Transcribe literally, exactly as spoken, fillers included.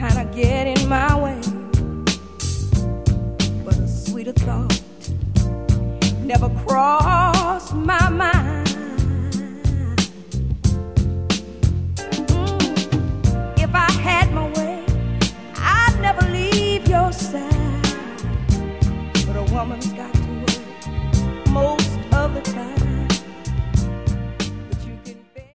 kinda get in my way. But a sweeter thought never crossed my mind. Mm, if I had my way, I'd never leave your side. But a woman's got